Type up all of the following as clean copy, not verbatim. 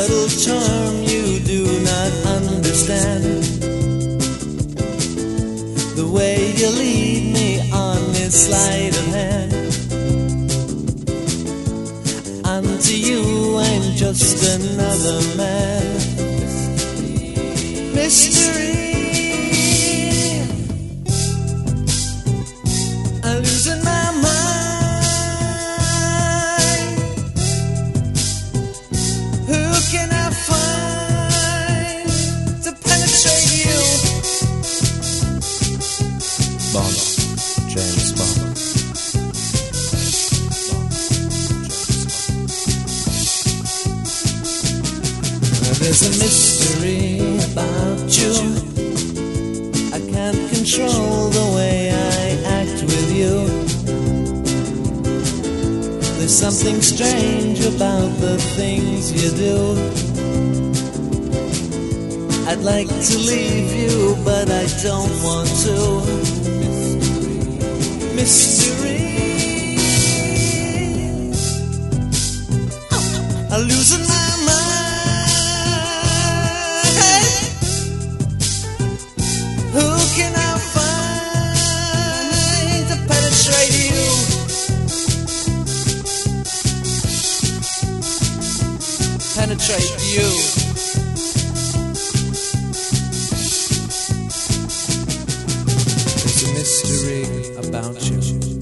subtle charm you do not understand. The way you lead me on this sleight of hand. Unto you I'm just another man. Mystery, I'm losing my mind. Who can I find to penetrate you? Bond, James Bond. There's a mystery about you. I can't control the way I act with you. There's something strange about the things you do. I'd like to leave you, but I don't want to. Mystery, I'm losing my mind. Who can I find to penetrate you? Penetrate you. There's a mystery about you.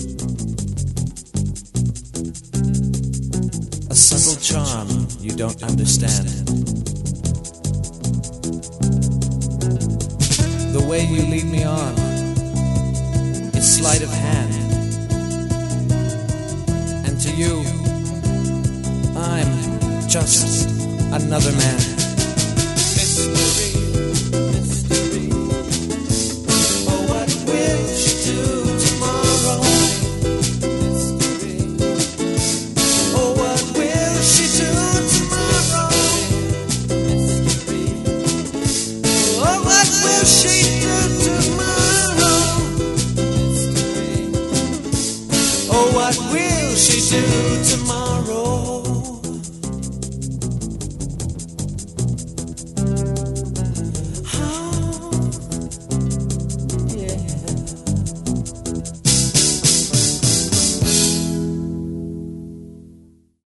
A subtle charm you don't understand. The way you lead me on is sleight of hand. And to you, I'm just another man. Mystery, mystery. Oh, what will she do tomorrow? Mystery. Oh, what will she do tomorrow? Mystery. Oh, what will she do tomorrow? Mystery. Oh, what will she do tomorrow?